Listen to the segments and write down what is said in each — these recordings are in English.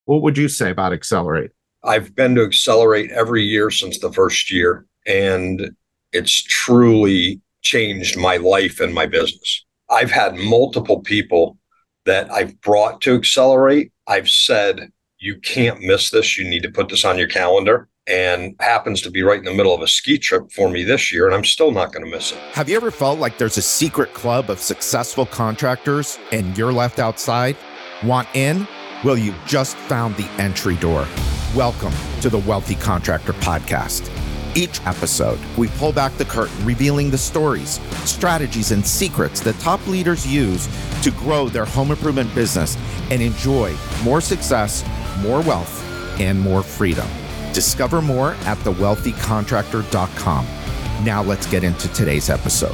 What would you say about Accelerate? I've been to Accelerate every year since the first year, and it's truly changed my life and my business. I've had multiple people that I've brought to Accelerate. I've said, you can't miss this. You need to put this on your calendar. And happens to be right in the middle of a ski trip for me this year, and I'm still not going to miss it. Have you ever felt like there's a secret club of successful contractors and you're left outside? Want in? Well, you just found the entry door. Welcome to the Wealthy Contractor Podcast. Each episode, we pull back the curtain, revealing the stories, strategies, and secrets that top leaders use to grow their home improvement business and enjoy more success, more wealth, and more freedom. Discover more at thewealthycontractor.com. Now let's get into today's episode.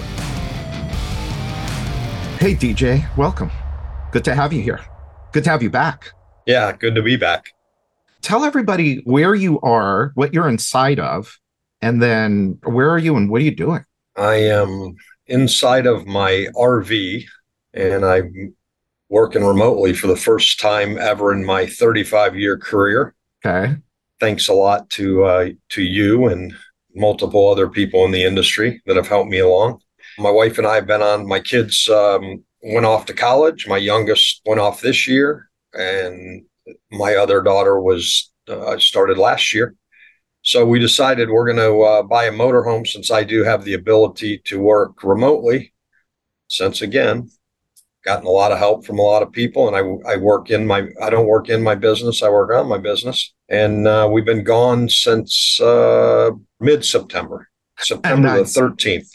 Hey, DJ, welcome. Good to have you here. Good to have you back. Yeah, good to be back. Tell everybody where you are, what you're inside of, and then where are you and what are you doing? I am inside of my RV, and I'm working remotely for the first time ever in my 35-year career. Okay. Thanks a lot to you and multiple other people in the industry that have helped me along. My wife and I have been on. My kids went off to college. My youngest went off this year, and my other daughter was started last year. So we decided we're going to buy a motorhome, since I do have the ability to work remotely. Since again, gotten a lot of help from a lot of people, and I don't work in my business. I work on my business, and we've been gone since mid-September, September the 13th.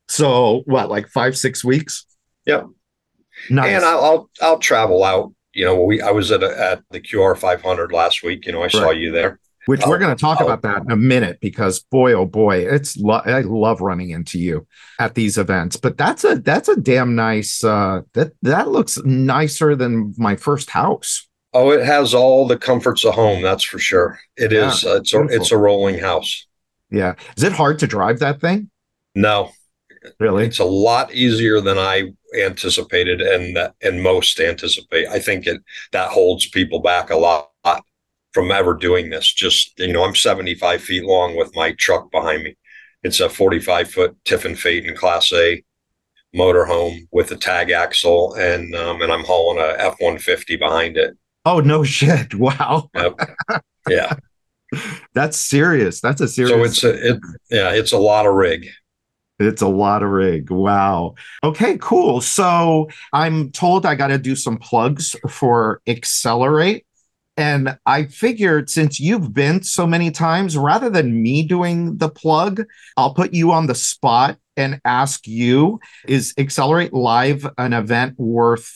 So what, like 5-6 weeks? Yeah. Nice. And I'll travel out. You know, I was at the QR 500 last week. You know, I saw you there. Which we're going to talk about that in a minute, because boy, oh boy, I love running into you at these events. But that's a damn nice. That looks nicer than my first house. Oh, it has all the comforts of home. That's for sure. It is. It's a rolling house. Yeah. Is it hard to drive that thing? No, really. It's a lot easier than I anticipated, and most anticipate. I think that holds people back a lot from ever doing this. Just, you know, I'm 75 feet long with my truck behind me. It's a 45-foot Tiffin Phaeton Class A motorhome with a tag axle, and I'm hauling a F-150 behind it. Oh, no shit. Wow. Yep. Yeah. That's serious. That's a serious. So it's a lot of rig. It's a lot of rig. Wow. Okay, cool. So I'm told I got to do some plugs for Accelerate. And I figured, since you've been so many times, rather than me doing the plug, I'll put you on the spot and ask you, is Accelerate Live an event worth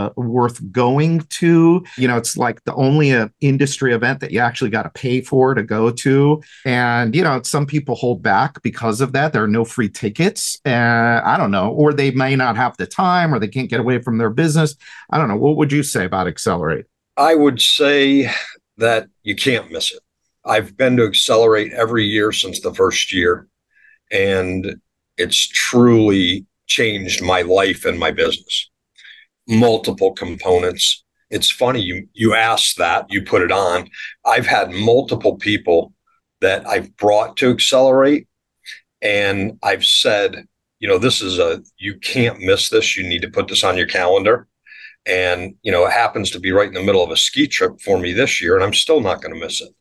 going to? You know, it's like the only industry event that you actually got to pay for to go to. And, you know, some people hold back because of that. There are no free tickets. I don't know, or they may not have the time, or they can't get away from their business. I don't know. What would you say about Accelerate? I would say that you can't miss it. I've been to Accelerate every year since the first year, and it's truly changed my life and my business. Multiple components. It's funny, you asked that, you put it on. I've had multiple people that I've brought to Accelerate, and I've said, you know, you can't miss this. You need to put this on your calendar. And, you know, it happens to be right in the middle of a ski trip for me this year, and I'm still not going to miss it.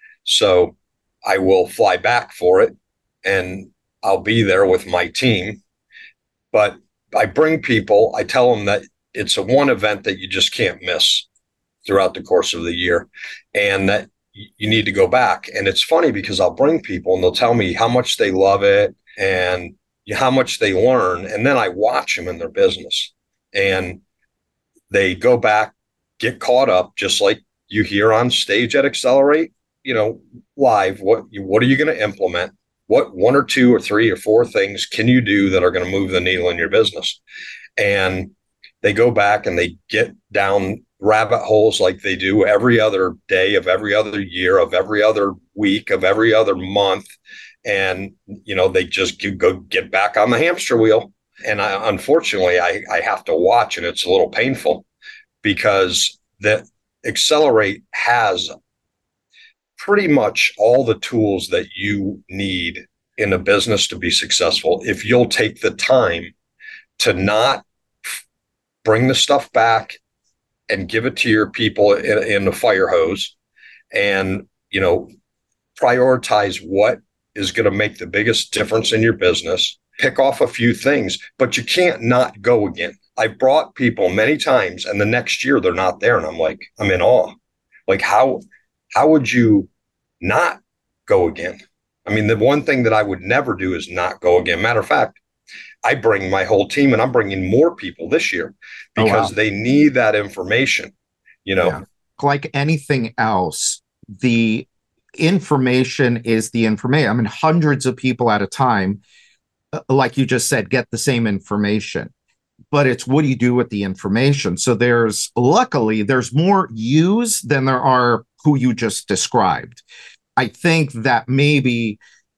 So I will fly back for it, and I'll be there with my team. But I bring people, I tell them that it's a one event that you just can't miss throughout the course of the year, and that you need to go back. And it's funny, because I'll bring people and they'll tell me how much they love it and how much they learn. And then I watch them in their business, and they go back, get caught up, just like you hear on stage at Accelerate, you know, live. What are you going to implement? What 1 or 2 or 3 or 4 things can you do that are going to move the needle in your business? And they go back and they get down rabbit holes like they do every other day of every other year, of every other week, of every other month. And, you know, they just go get back on the hamster wheel. And unfortunately, I have to watch, and it's a little painful, because Accelerate has pretty much all the tools that you need in a business to be successful if you'll take the time to not bring the stuff back and give it to your people in the fire hose, and prioritize what is going to make the biggest difference in your business. Pick off a few things, but you can't not go again. I brought people many times, and the next year they're not there, and I'm like, I'm in awe. Like, how would you not go again? I mean, the one thing that I would never do is not go again. Matter of fact, I bring my whole team, and I'm bringing more people this year because they need that information. Yeah. Like anything else, the information is the information. I mean, hundreds of people at a time, like you just said, get the same information, but it's what do you do with the information? So luckily there's more yous than there are who you just described. I think that maybe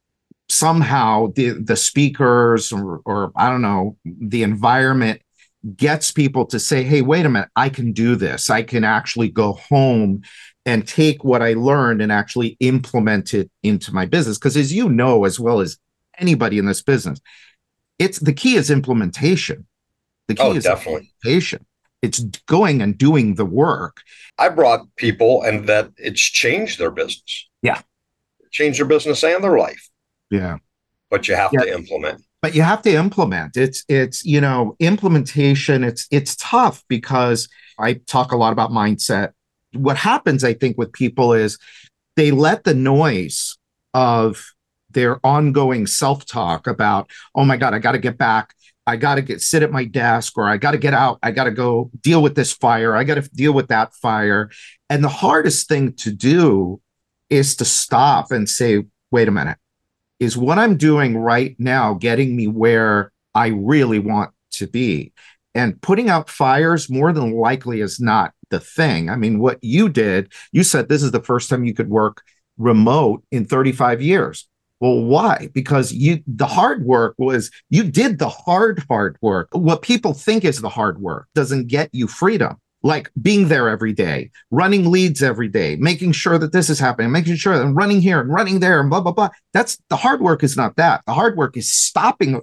somehow the speakers or I don't know, the environment gets people to say, hey, wait a minute, I can do this. I can actually go home and take what I learned and actually implement it into my business. Because as you know, as well as anybody in this business, the key is implementation. The key is definitely implementation. It's going and doing the work. I brought people and that it's changed their business. Yeah. Changed their business and their life. Yeah. But you have to implement. But you have to implement. It's implementation. It's tough because I talk a lot about mindset. What happens, I think, with people is they let the noise of their ongoing self-talk about, oh my God, I got to get back. I got to sit at my desk, or I got to get out. I got to go deal with this fire. I got to deal with that fire. And the hardest thing to do is to stop and say, wait a minute, is what I'm doing right now getting me where I really want to be? And putting out fires more than likely is not the thing. I mean, what you did, you said this is the first time you could work remote in 35 years. Well, why? Because the hard work was, you did the hard work. What people think is the hard work doesn't get you freedom. Like being there every day, running leads every day, making sure that this is happening, making sure that I'm running here and running there and blah, blah, blah. That's the hard work is not that. The hard work is stopping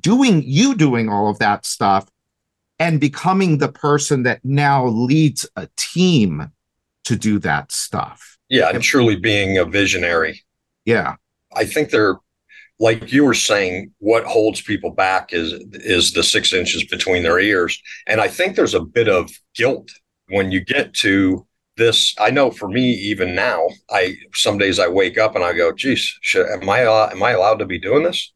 doing all of that stuff and becoming the person that now leads a team to do that stuff. Yeah, and truly being a visionary. Yeah. I think like you were saying, what holds people back is the 6 inches between their ears. And I think there's a bit of guilt when you get to this. I know for me, even now, some days I wake up and I go, geez, am I allowed to be doing this?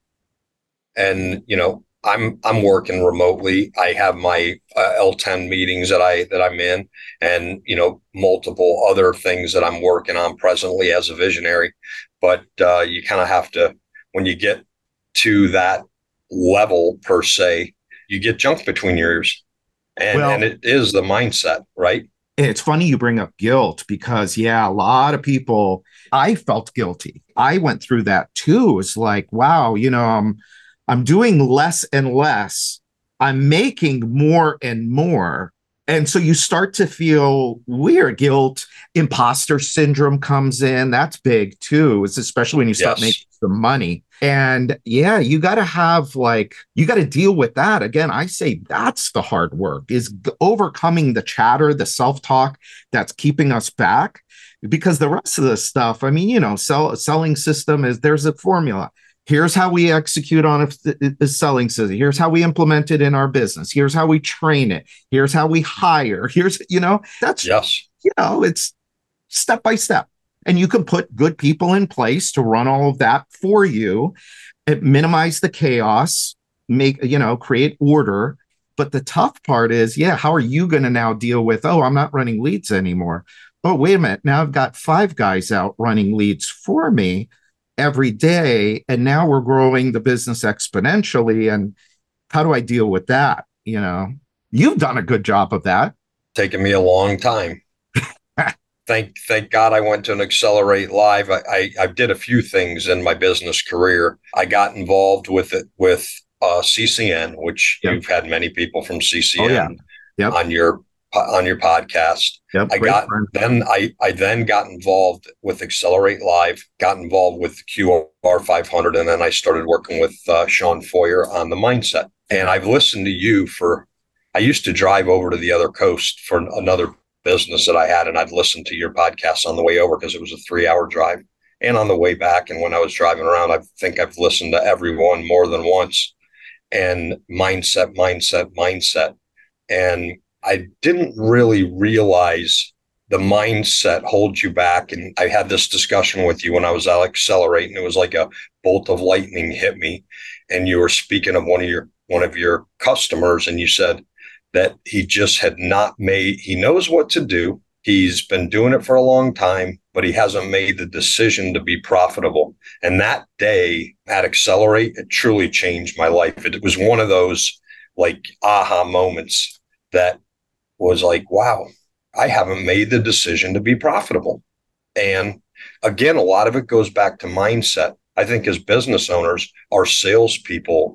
And, I'm working remotely. I have my L10 meetings that I'm in, and, multiple other things that I'm working on presently as a visionary. But you kind of have to, when you get to that level, per se, you get junk between your ears. And it is the mindset, right? It's funny you bring up guilt because, a lot of people, I felt guilty. I went through that too. It's like, wow, I'm doing less and less. I'm making more and more. And so you start to feel weird. Guilt, imposter syndrome comes in. That's big too. It's especially when you start making some money. And you got to deal with that. Again, I say that's the hard work, is overcoming the chatter, the self-talk that's keeping us back. Because the rest of the stuff, I mean, selling system there's a formula. Here's how we execute on a selling system. Here's how we implement it in our business. Here's how we train it. Here's how we hire. It's step by step. And you can put good people in place to run all of that for you, minimize the chaos, create order. But the tough part is, how are you going to now deal with, I'm not running leads anymore. Oh, wait a minute. Now I've got 5 guys out running leads for me every day. And now we're growing the business exponentially. And how do I deal with that? You've done a good job of that. Taken me a long time. Thank God I went to an Accelerate Live. I did a few things in my business career. I got involved with it with CCN, which you've had many people from CCN on your on your podcast. Yep, I great got friend. then I then got involved with Accelerate Live, got involved with the QR 500, and then I started working with Sean Foyer on the mindset. And I've listened to you for. I used to drive over to the other coast for another business that I had, and I'd listen to your podcast on the way over because it was a 3-hour drive, and on the way back. And when I was driving around, I think I've listened to everyone more than once. And mindset. And I didn't really realize the mindset holds you back. And I had this discussion with you when I was at Accelerate, and it was like a bolt of lightning hit me. And you were speaking of one of your customers, and you said that he just had not made, he knows what to do. He's been doing it for a long time, but he hasn't made the decision to be profitable. And that day at Accelerate, it truly changed my life. It was one of those like aha moments that was like, wow, I haven't made the decision to be profitable. And again, a lot of it goes back to mindset. I think as business owners, our salespeople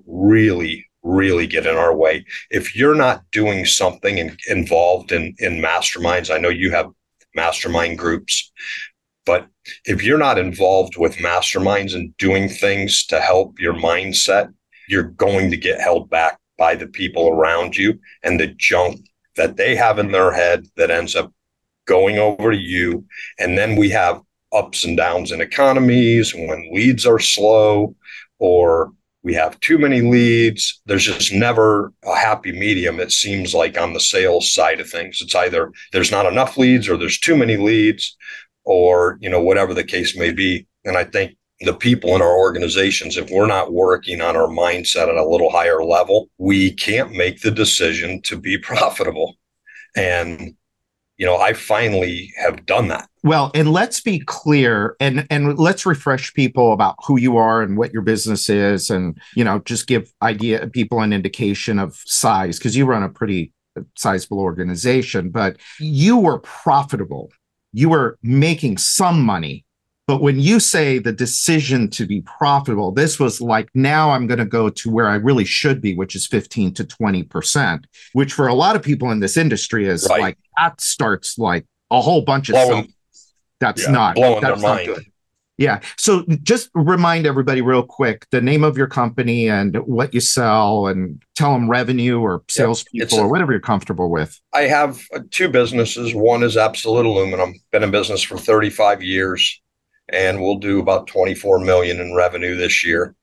really get in our way. If you're not doing something involved in masterminds, I know you have mastermind groups, but if you're not involved with masterminds and doing things to help your mindset, you're going to get held back by the people around you and the junk that they have in their head that ends up going over to you. And then we have ups and downs in economies when leads are slow or we have too many leads. There's just never a happy medium, it seems like, on the sales side of things. It's either there's not enough leads or there's too many leads or, whatever the case may be. And I think the people in our organizations, if we're not working on our mindset at a little higher level, we can't make the decision to be profitable. And, I finally have done that. Well, and let's be clear and let's refresh people about who you are and what your business is and, just give people an indication of size because you run a pretty sizable organization, but you were profitable. You were making some money. But when you say the decision to be profitable, this was like, now I'm going to go to where I really should be, which is 15 to 20%, which for a lot of people in this industry is right. Like, that starts like a whole bunch of stuff. That's not blowing that's their not mind. Good. Yeah. So just remind everybody real quick, the name of your company and what you sell and tell them revenue or salespeople or whatever you're comfortable with. I have two businesses. One is Absolute Aluminum, been in business for 35 years. And we'll do about 24 million in revenue this year.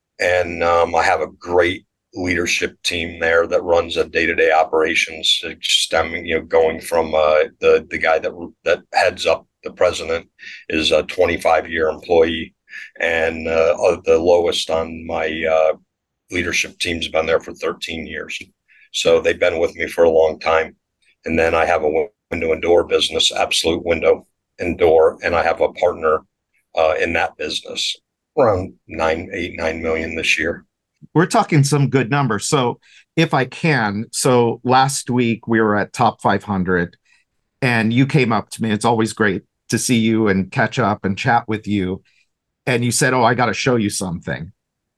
And I have a great leadership team there that runs a day-to-day operations, stemming, going from the guy that heads up the president is a 25-year employee, and the lowest on my leadership team's been there for 13 years. So they've been with me for a long time. And then I have a window and door business, Absolute Window and Door, and I have a partner in that business, around 9 million this year. We're talking some good numbers. So if I can, so last week we were at Top 500 and you came up to me. It's always great to see you and catch up and chat with you. And you said, oh, I got to show you something.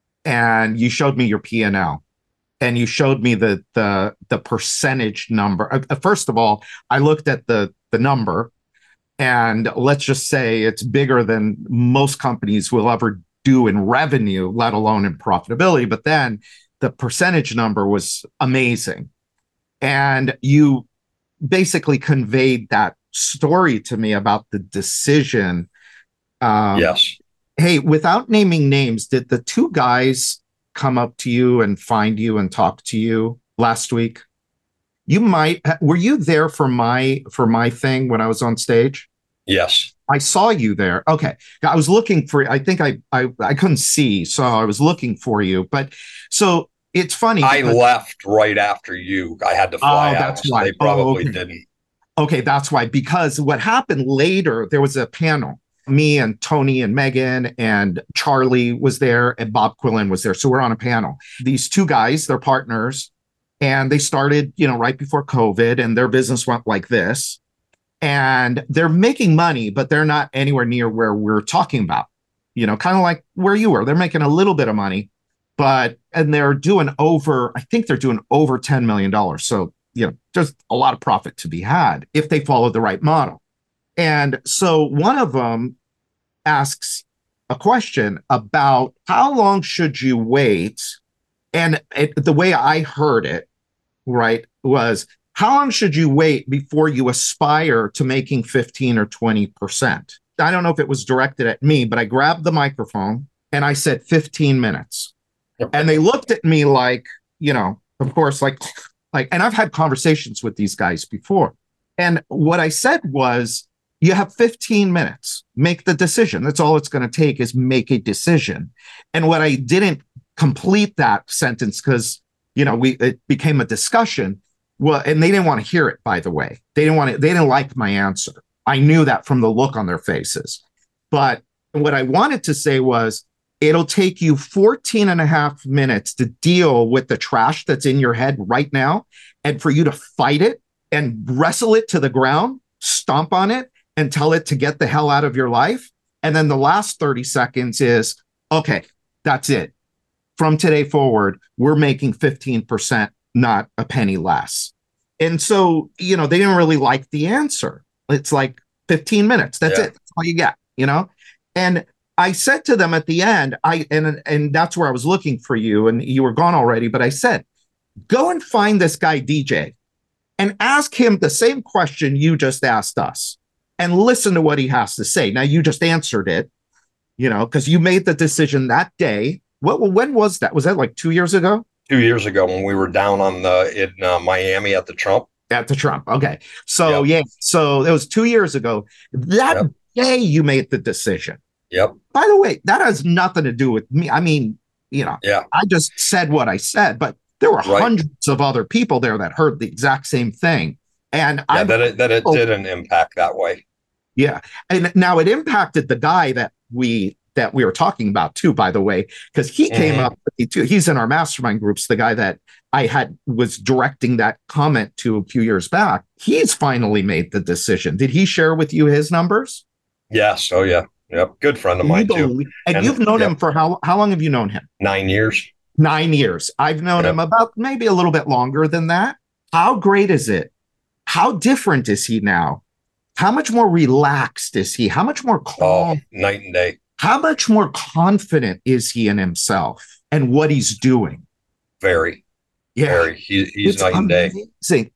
And you showed me your P&L and you showed me the percentage number. First of all, I looked at the number. And let's just say it's bigger than most companies will ever do in revenue, let alone in profitability. But then the percentage number was amazing. And you basically conveyed that story to me about the decision. Yes. Hey, without naming names, did the two guys come up to you and find you and talk to you last week? Were you there for my thing when I was on stage? Yes. I saw you there. Okay. I was looking for, I think I couldn't see, so I was looking for you. But so it's funny. I left right after you. I had to fly out. That's why. They probably didn't. Okay, that's why. Because what happened later, there was a panel. Me and Tony and Megan and Charlie was there and Bob Quillen was there. So we're on a panel. These two guys, they're partners, and they started, right before COVID, and their business went like this. And they're making money, but they're not anywhere near where we're talking about, kind of like where you were. They're making a little bit of money, and they're doing over, I think they're doing over $10 million. So just a lot of profit to be had if they follow the right model. And so one of them asks a question about how long should you wait? And the way I heard it, right, was how long should you wait before you aspire to making 15 or 20%? I don't know if it was directed at me, but I grabbed the microphone and I said 15 minutes. And they looked at me like, of course, like, and I've had conversations with these guys before. And what I said was, you have 15 minutes, make the decision. That's all it's going to take is make a decision. And what I didn't complete that sentence because, it became a discussion. Well, and they didn't want to hear it, by the way. They didn't like my answer. I knew that from the look on their faces. But what I wanted to say was, it'll take you 14 and a half minutes to deal with the trash that's in your head right now. And for you to fight it and wrestle it to the ground, stomp on it, and tell it to get the hell out of your life. And then the last 30 seconds is, okay, that's it. From today forward, we're making 15%, not a penny less. And so, they didn't really like the answer. It's like 15 minutes. That's it. That's all you get, And I said to them at the end, and that's where I was looking for you, and you were gone already, but I said, go and find this guy, DJ, and ask him the same question you just asked us. And listen to what he has to say. Now, you just answered it, because you made the decision that day. When was that? Was that like 2 years ago? 2 years ago when we were down in Miami at the Trump. At the Trump. Okay. So, so it was 2 years ago. That day you made the decision. Yep. By the way, that has nothing to do with me. I mean, I just said what I said, but there were hundreds of other people there that heard the exact same thing. And it didn't impact that way. Yeah. And now it impacted the guy that we were talking about too, by the way, because he came up with me too. He's in our mastermind groups, the guy that I was directing that comment to a few years back. He's finally made the decision. Did he share with you his numbers? Yes. Oh, yeah. Yep. Good friend of mine too. And you've known him for how long have you known him? 9 years. 9 years. I've known him about maybe a little bit longer than that. How great is it? How different is he now? How much more relaxed is he? How much more calm? Oh, night and day. How much more confident is he in himself and what he's doing? Very. Yeah. Very. He's night and day. It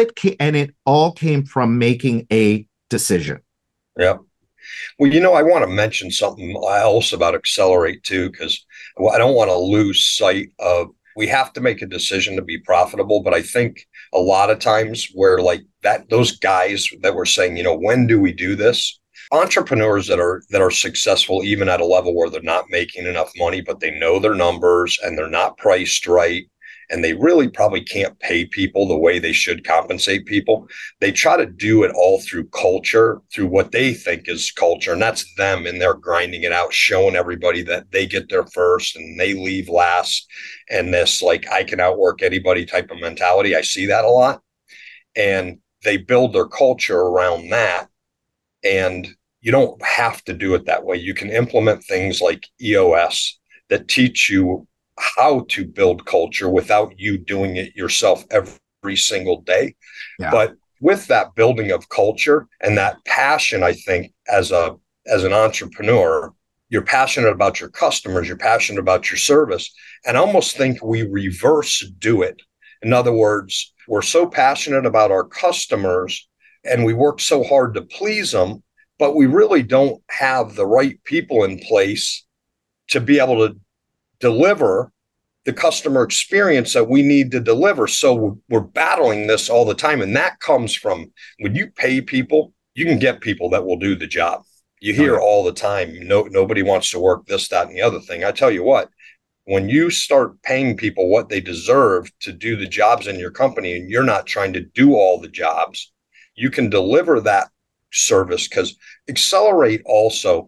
all came from making a decision. Yep. Well, I want to mention something else about Accelerate too, because I don't want to lose sight of, we have to make a decision to be profitable. But I think a lot of times where like that, those guys that were saying, when do we do this? Entrepreneurs that are successful, even at a level where they're not making enough money, but they know their numbers and they're not priced right, and they really probably can't pay people the way they should compensate people. They try to do it all through culture, through what they think is culture. And that's them, and they're grinding it out, showing everybody that they get there first and they leave last. And this, like, I can outwork anybody type of mentality. I see that a lot. And they build their culture around that. And you don't have to do it that way. You can implement things like EOS that teach you how to build culture without you doing it yourself every single day. Yeah. But with that building of culture and that passion, I think as an entrepreneur, you're passionate about your customers, you're passionate about your service, and I almost think we reverse do it. In other words, we're so passionate about our customers and we work so hard to please them, but we really don't have the right people in place to be able to deliver the customer experience that we need to deliver. So we're battling this all the time. And that comes from when you pay people, you can get people that will do the job. You hear all the time, nobody wants to work this, that, and the other thing. I tell you what, when you start paying people what they deserve to do the jobs in your company, and you're not trying to do all the jobs, you can deliver that service. Because Accelerate also,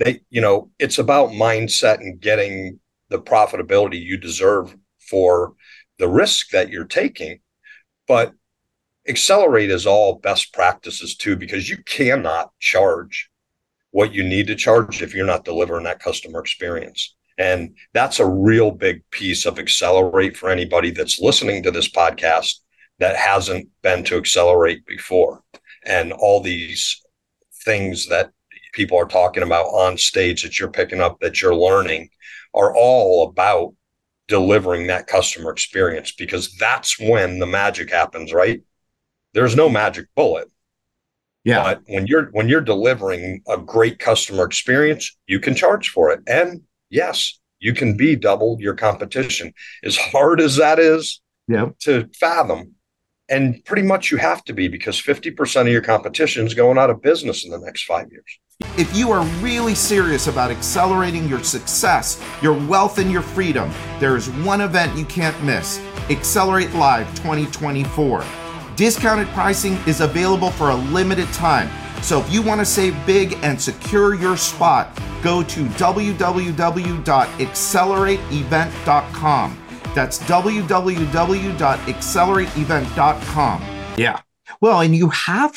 it's about mindset and getting the profitability you deserve for the risk that you're taking. But Accelerate is all best practices too, because you cannot charge what you need to charge if you're not delivering that customer experience. And that's a real big piece of Accelerate for anybody that's listening to this podcast that hasn't been to Accelerate before. And all these things that people are talking about on stage that you're picking up, that you're learning, are all about delivering that customer experience, because that's when the magic happens, right? There's no magic bullet. Yeah. But when you're delivering a great customer experience, you can charge for it. And yes, you can be double your competition. As hard as that is to fathom, and pretty much you have to be, because 50% of your competition is going out of business in the next 5 years. If you are really serious about accelerating your success, your wealth, and your freedom, there is one event you can't miss: Accelerate Live 2024. Discounted pricing is available for a limited time. So if you want to save big and secure your spot, go to www.accelerateevent.com. That's www.accelerateevent.com. Yeah. Well, and you have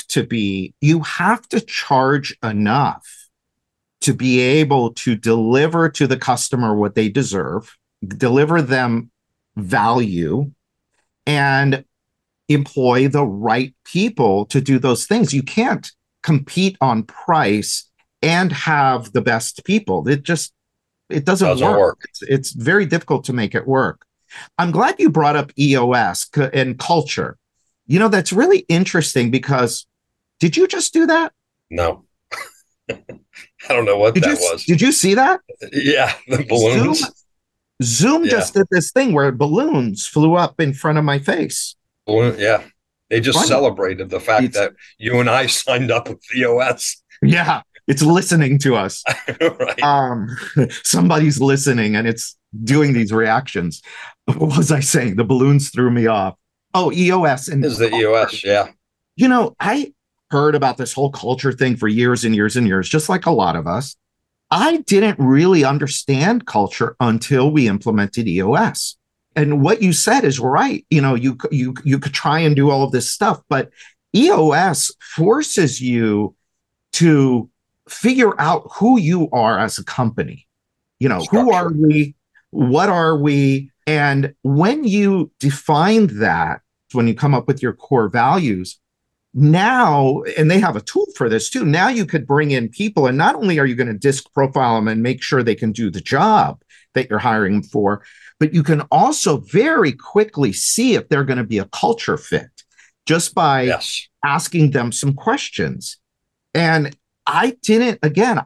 to charge enough to be able to deliver to the customer what they deserve, deliver them value, and employ the right people to do those things. You can't compete on price and have the best people. It doesn't work. It's very difficult to make it work. I'm glad you brought up EOS and culture. You know, that's really interesting, because did you just do that? No. I don't know what that was. Did you see that? Yeah, the balloons. Zoom just did this thing where balloons flew up in front of my face. Yeah. They just celebrated the fact that you and I signed up with EOS. Yeah. It's listening to us. Right. Somebody's listening and it's doing these reactions. What was I saying? The balloons threw me off. Oh, EOS. And is the EOS. Yeah. You know, I heard about this whole culture thing for years and years and years, just like a lot of us. I didn't really understand culture until we implemented EOS. And what you said is right. You know, you could try and do all of this stuff, but EOS forces you to figure out who you are as a company. You know, who are we? What are we? And when you define that, when you come up with your core values, now, and they have a tool for this too, now you could bring in people, and not only are you going to disc profile them and make sure they can do the job that you're hiring them for, but you can also very quickly see if they're going to be a culture fit just by asking them some questions. And I didn't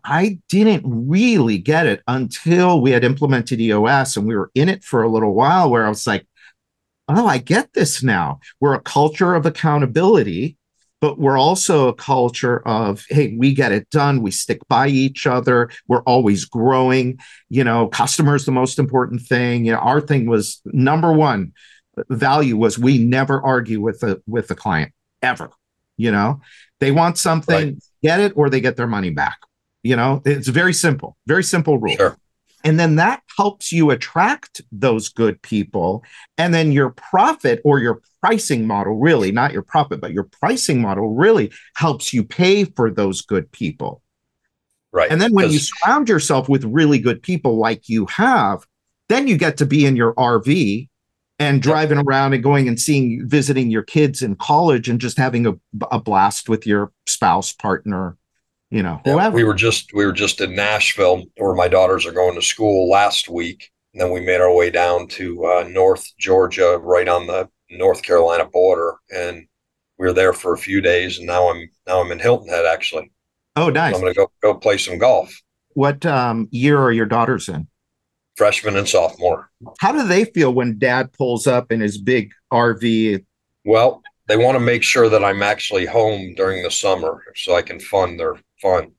really get it until we had implemented EOS and we were in it for a little while, where I was like, oh, I get this now. We're a culture of accountability, but we're also a culture of, hey, we get it done. We stick by each other. We're always growing. You know, customer is the most important thing. You know, our thing was number one value was we never argue with the client ever. You know, they want something, get it, or they get their money back. You know, it's very simple rule. Sure. And then that helps you attract those good people. And then your profit, or your pricing model, really, not your profit, but your pricing model really helps you pay for those good people. Right. And then when you surround yourself with really good people like you have, then you get to be in your RV and driving around and going and visiting your kids in college and just having a blast with your spouse, partner, you know, whoever. We were just in Nashville, where my daughters are going to school, last week. And then we made our way down to North Georgia, right on the North Carolina border. And we were there for a few days. And now I'm in Hilton Head, actually. Oh, nice. So I'm going to go play some golf. What year are your daughters in? Freshman and sophomore. How do they feel when dad pulls up in his big RV? Well, they want to make sure that I'm actually home during the summer so I can fund their fun.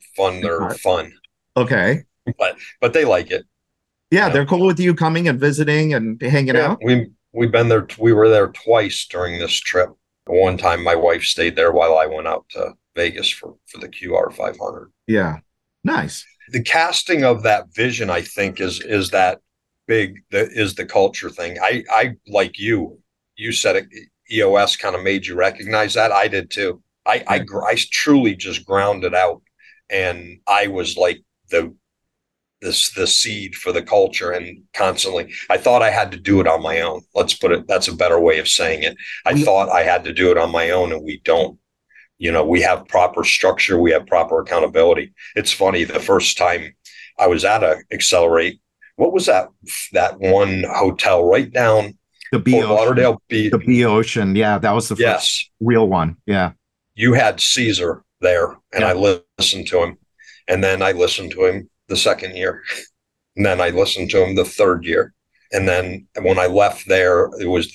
Okay. But they like it. Yeah, they're cool with you coming and visiting and hanging out. We've been there. We were there twice during this trip. One time my wife stayed there while I went out to Vegas for the QR 500. Yeah. Nice. The casting of that vision, I think, is that big, is the culture thing. I like you said it, EOS kind of made you recognize that. I did too. I truly just grounded out, and I was like the the seed for the culture. And constantly, I thought I had to do it on my own. Let's put it, that's a better way of saying it. I thought I had to do it on my own, and we don't. We have proper structure, we have proper accountability. It's funny, the first time I was at a Accelerate, what was that one hotel right down the B Fort Ocean. Lauderdale? The B Ocean. Yeah, that was the first real one. Yeah. You had Caesar there, and I listened to him. And then I listened to him the second year. And then I listened to him the third year. And then when I left there, that was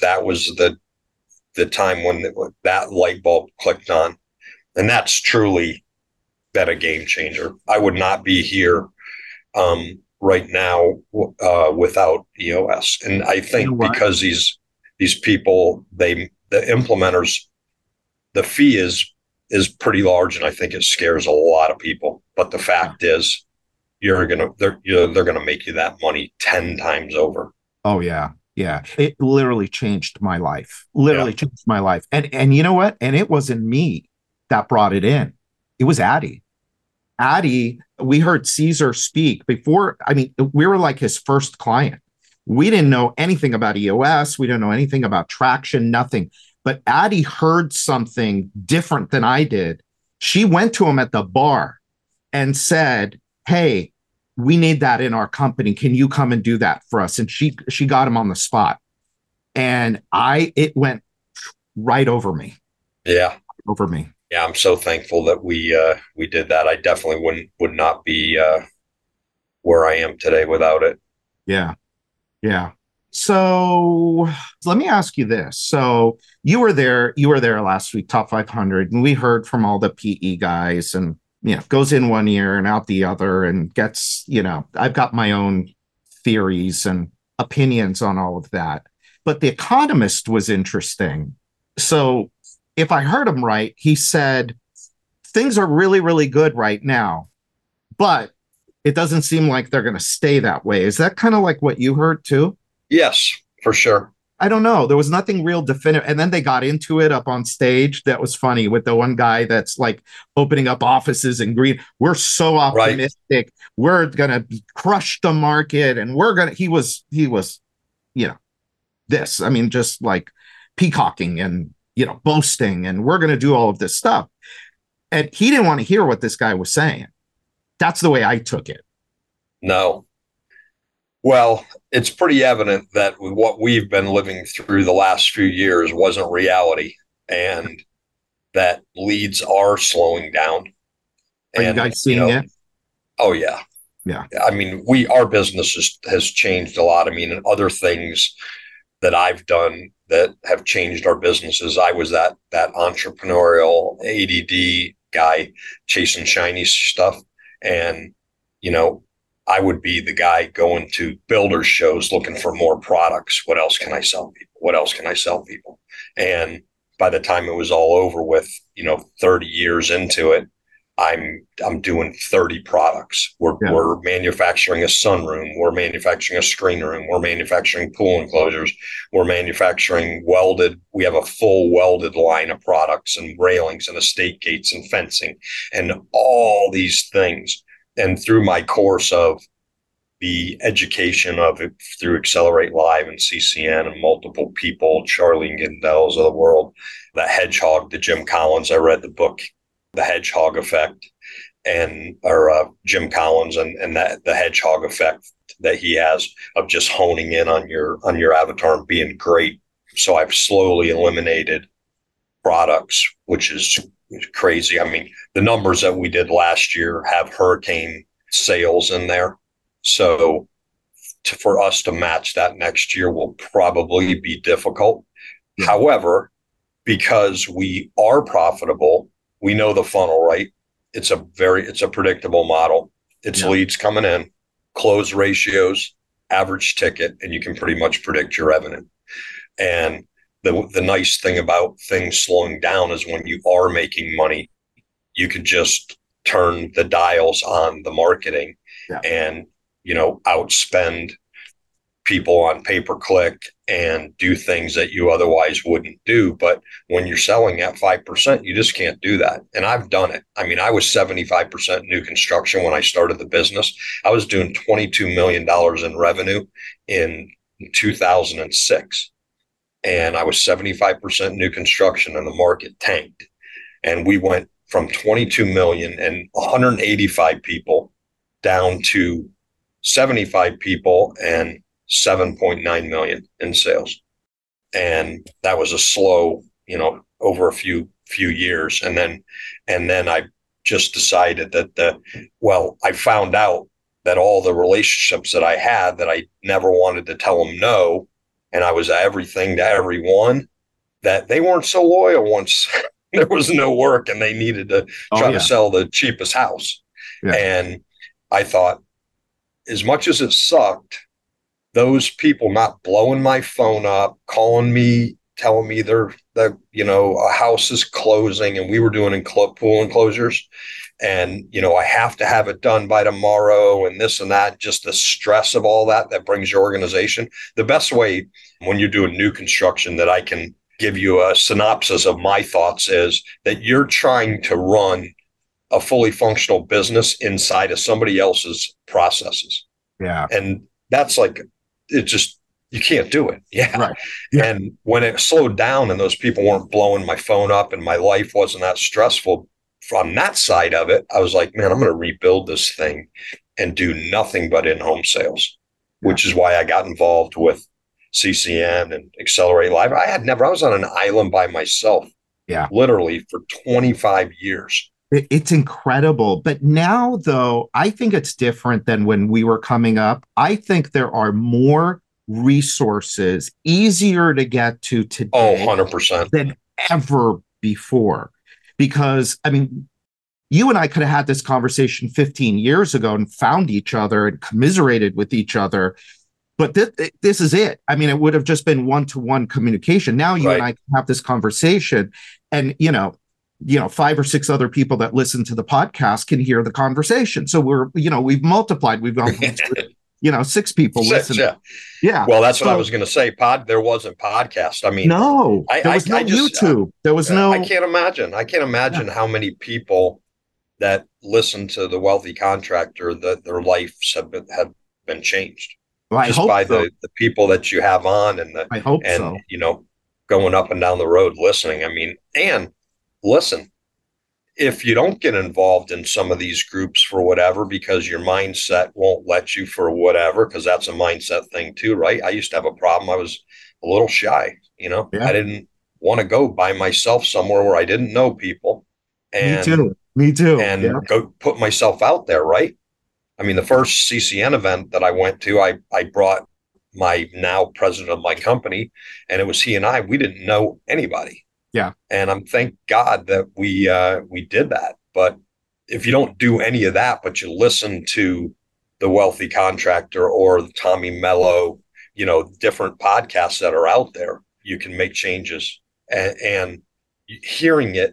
the time when that light bulb clicked on. And that's truly been a game changer. I would not be here right now without EOS. And I think because these people, the implementers, the fee is pretty large, and I think it scares a lot of people. But the fact is, they're gonna make you that money 10 times over. Oh yeah. Yeah. It literally changed my life. Changed my life. And you know what? And it wasn't me that brought it in. It was Addy. Addy, we heard Caesar speak before. I mean, we were like his first client. We didn't know anything about EOS. We didn't know anything about traction, nothing. But Addy heard something different than I did. She went to him at the bar and said, "Hey, we need that in our company. Can you come and do that for us?" And she got him on the spot. And it went right over me. Yeah. Over me. Yeah, I'm so thankful that we did that. I definitely would not be where I am today without it. Yeah. Yeah. So let me ask you this. So you were there last week, Top 500, and we heard from all the PE guys, and goes in one ear and out the other, and gets, I've got my own theories and opinions on all of that. But The Economist was interesting. So if I heard him right, he said things are really, really good right now, but it doesn't seem like they're going to stay that way. Is that kind of like what you heard too? Yes, for sure. I don't know. There was nothing real definitive. And then they got into it up on stage. That was funny with the one guy that's like opening up offices in green. We're so optimistic. Right. We're going to crush the market. And he was, this, I mean, just like peacocking and, boasting, and we're going to do all of this stuff. And he didn't want to hear what this guy was saying. That's the way I took it. No. Well, it's pretty evident that what we've been living through the last few years wasn't reality, and that leads are slowing down. Are you guys seeing it? Oh, yeah. Yeah. I mean, our business has changed a lot. I mean, other things that I've done that have changed our businesses. I was that entrepreneurial ADD guy chasing shiny stuff. And, I would be the guy going to builder shows looking for more products. What else can I sell people? What else can I sell people? And by the time it was all over with, 30 years into it, I'm doing 30 products. We're manufacturing a sunroom. We're manufacturing a screen room. We're manufacturing pool enclosures. We're manufacturing welded. We have a full welded line of products and railings and estate gates and fencing and all these things. And through my course of the education of it through Accelerate Live and CCN and multiple people, Charlie and Gindel's of the world, the Hedgehog, the Jim Collins, I read the book, The Hedgehog Effect, or Jim Collins and that the hedgehog effect that he has of just honing in on your avatar and being great. So I've slowly eliminated products, which is crazy. I mean, the numbers that we did last year have hurricane sales in there. So for us to match that next year will probably be difficult. However, because we are profitable, we know the funnel, right? It's a predictable model. It's leads coming in, close ratios, average ticket, and you can pretty much predict your revenue. And the nice thing about things slowing down is when you are making money, you could just turn the dials on the marketing and, outspend people on pay-per-click and do things that you otherwise wouldn't do. But when you're selling at 5%, you just can't do that. And I've done it. I mean, I was 75% new construction when I started the business. I was doing $22 million in revenue in 2006. And I was 75% new construction and the market tanked. And we went from 22 million and 185 people down to 75 people and 7.9 million in sales. And that was a slow, over a few years. And then I just decided that I found out that all the relationships that I had, that I never wanted to tell them no, and I was everything to everyone, that they weren't so loyal once there was no work and they needed to try to sell the cheapest house. Yeah. And I thought, as much as it sucked, those people not blowing my phone up, calling me, telling me a house is closing, and we were doing pool enclosures, and I have to have it done by tomorrow, and this and that, just the stress of all that brings your organization. The best way when you're doing new construction that I can give you a synopsis of my thoughts is that you're trying to run a fully functional business inside of somebody else's processes. Yeah. And that's like, you can't do it. Yeah. Right. Yeah. And when it slowed down and those people weren't blowing my phone up and my life wasn't that stressful from that side of it, I was like, man, I'm going to rebuild this thing and do nothing but in-home sales, which is why I got involved with CCN and Accelerate Live. I was on an island by myself. Yeah. Literally for 25 years. It's incredible. But now, though, I think it's different than when we were coming up. I think there are more resources, easier to get to today 100%. than ever before. Because, I mean, you and I could have had this conversation 15 years ago and found each other and commiserated with each other. But this is it. I mean, it would have just been one-to-one communication. Now you and I can have this conversation, and, 5 or 6 other people that listen to the podcast can hear the conversation. So we've multiplied. We've gone from 6 people listening. Yeah. Well, that's what I was going to say. There wasn't podcast. I mean, no, there was no YouTube. There was no. I can't imagine how many people that listen to The Wealthy Contractor that their lives have been changed. Well, just by the people that you have on I hope so. Going up and down the road listening. I mean, and listen, if you don't get involved in some of these groups for whatever, because your mindset won't let you for whatever, because that's a mindset thing too, right? I used to have a problem. I was a little shy, I didn't want to go by myself somewhere where I didn't know people. And, Me too. And go put myself out there, right? I mean, the first CCN event that I went to, I brought my now president of my company, and it was he and we didn't know anybody. Yeah. And I'm thank God that we did that. But if you don't do any of that, but you listen to The Wealthy Contractor or the Tommy Mello, different podcasts that are out there, you can make changes. And hearing it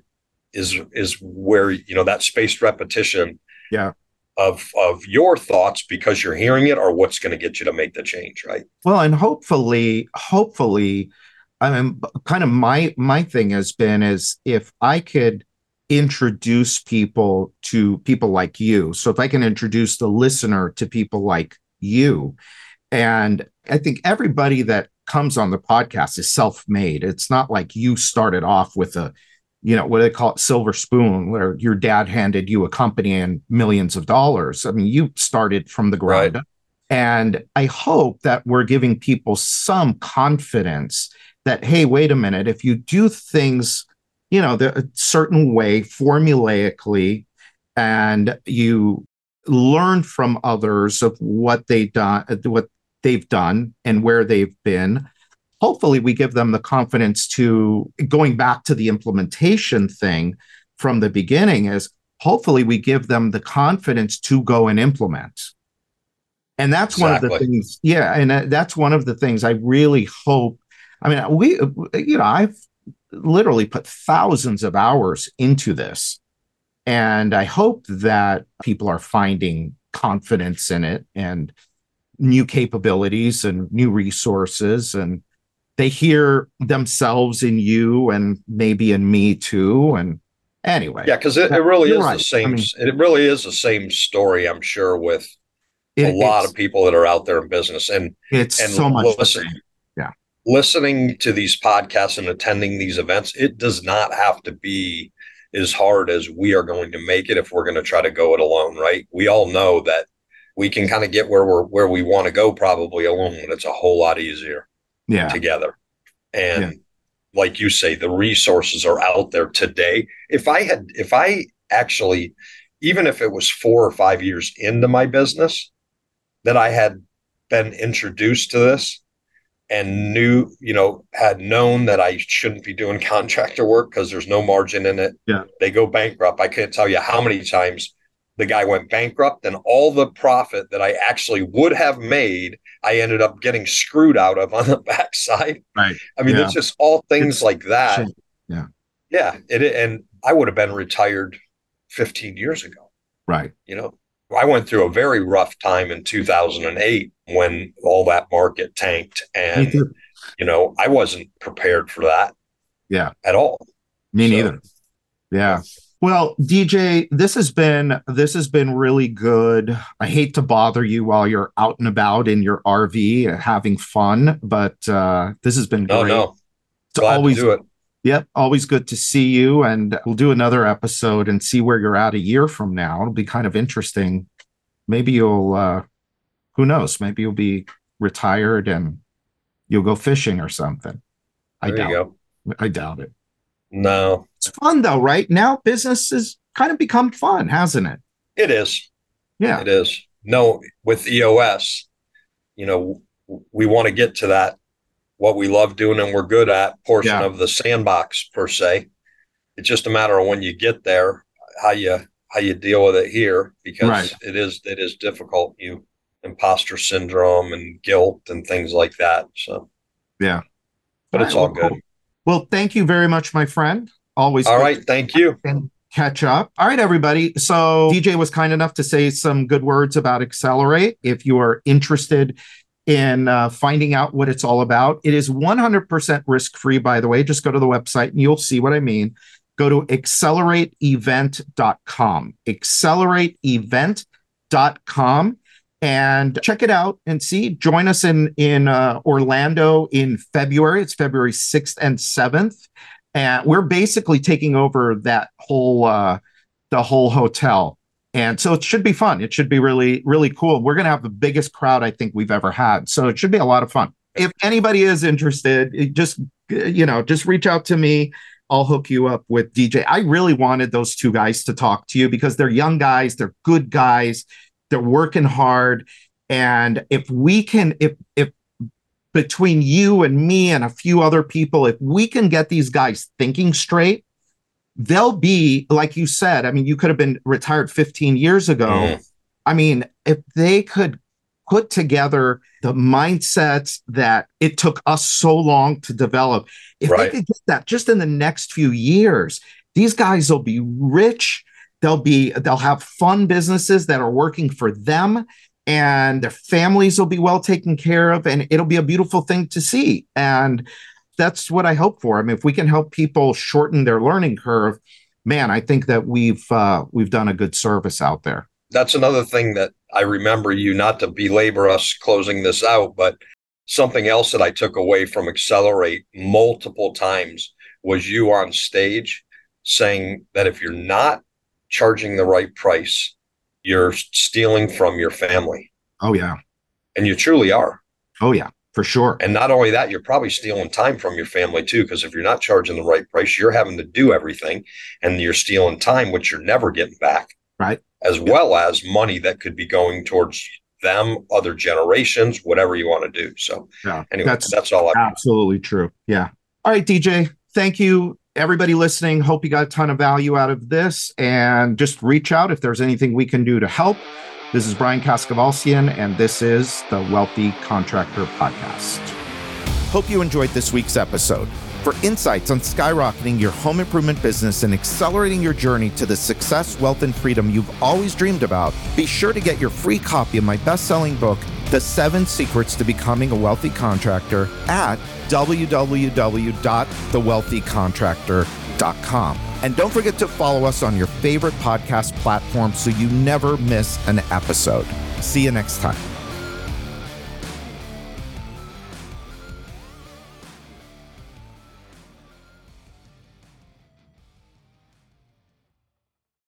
is where, that spaced repetition. Yeah. Of your thoughts, because you're hearing it, or what's going to get you to make the change, right? Well, and hopefully, I mean, kind of my thing has been is if I could introduce people to people like you. So if I can introduce the listener to people like you, and I think everybody that comes on the podcast is self-made. It's not like you started off with a what do they call it? Silver spoon, where your dad handed you a company and millions of dollars. I mean, you started from the ground up. And I hope that we're giving people some confidence that, hey, wait a minute, if you do things, a certain way, formulaically, and you learn from others of what they've done and where they've been, hopefully we give them the confidence to, going back to the implementation thing from the beginning, is hopefully we give them the confidence to go and implement. And that's one of the things. Yeah. And that's one of the things I really hope. I mean, I've literally put thousands of hours into this, and I hope that people are finding confidence in it. And new capabilities and new resources, and they hear themselves in you and maybe in me too. And anyway, Yeah, because it really is right. the same. It really is the same story, I'm sure, with a lot of people that are out there in business. It's and so much the same. Yeah. Listening to these podcasts and attending these events, it does not have to be as hard as we are going to make it if we're going to try to go it alone, right? We all know that we can kind of get where we want to go probably alone, but it's a whole lot easier together. And like you say, the resources are out there today. If I actually, even if it was 4 or 5 years into my business that I had been introduced to this and had known that I shouldn't be doing contractor work because there's no margin in it. Yeah. They go bankrupt. I can't tell you how many times the guy went bankrupt, and all the profit that I actually would have made, I ended up getting screwed out of on the backside. Right. I mean, it's just all things like that. Yeah. Yeah. And I would have been retired 15 years ago. Right. I went through a very rough time in 2008 when all that market tanked, and I wasn't prepared for that. Yeah. At all. Me neither. Yeah. Well, DJ, this has been really good. I hate to bother you while you're out and about in your RV having fun, but this has been great. No. It's always to do it. Yep, always good to see you, and we'll do another episode and see where you're at a year from now. It'll be kind of interesting. Maybe you'll, who knows? Maybe you'll be retired and you'll go fishing or something. I doubt it. No. It's fun though, right? Now business has kind of become fun, hasn't it? It is. Yeah. It is. No, with EOS, we want to get to that, what we love doing and we're good at portion of the sandbox per se. It's just a matter of when you get there, how you deal with it here, because it is difficult. Imposter syndrome and guilt and things like that. So, yeah, but it's all good. Cool. Well, thank you very much, my friend. Always. All right. Thank you. And catch up. All right, everybody. So DJ was kind enough to say some good words about Accelerate. If you are interested in finding out what it's all about, it is 100% risk-free, by the way. Just go to the website and you'll see what I mean. Go to accelerateevent.com, accelerateevent.com, and check it out and see. Join us in Orlando in February. It's February 6th and 7th. And we're basically taking over that the whole hotel. And so it should be fun. It should be really, really cool. We're going to have the biggest crowd I think we've ever had. So it should be a lot of fun. If anybody is interested, just reach out to me. I'll hook you up with DJ. I really wanted those two guys to talk to you because they're young guys. They're good guys. They're working hard. And if we can, if between you and me and a few other people, if we can get these guys thinking straight, they'll be, like you said, I mean, you could have been retired 15 years ago. Mm-hmm. I mean, if they could put together the mindsets that it took us so long to develop, if they could get that just in the next few years, these guys will be rich. They'll have fun businesses that are working for them, and their families will be well taken care of, and it'll be a beautiful thing to see. And that's what I hope for. I mean, if we can help people shorten their learning curve, man, I think that we've done a good service out there. That's another thing that I remember you, not to belabor us closing this out, but something else that I took away from Accelerate multiple times was you on stage saying that if you're not charging the right price, you're stealing from your family. Oh, yeah. And you truly are. Oh, yeah, for sure. And not only that, you're probably stealing time from your family too, because if you're not charging the right price, you're having to do everything and you're stealing time, which you're never getting back. Right. As well as money that could be going towards them, other generations, whatever you want to do. So anyway, that's all. Absolutely true. Yeah. All right, DJ, thank you. Everybody listening, hope you got a ton of value out of this, and just reach out if there's anything we can do to help. This is Brian Kaskavalciyan, and this is the Wealthy Contractor Podcast. Hope you enjoyed this week's episode. For insights on skyrocketing your home improvement business and accelerating your journey to the success, wealth, and freedom you've always dreamed about, be sure to get your free copy of my best-selling book, The 7 Secrets to Becoming a Wealthy Contractor at www.thewealthycontractor.com. And don't forget to follow us on your favorite podcast platform so you never miss an episode. See you next time.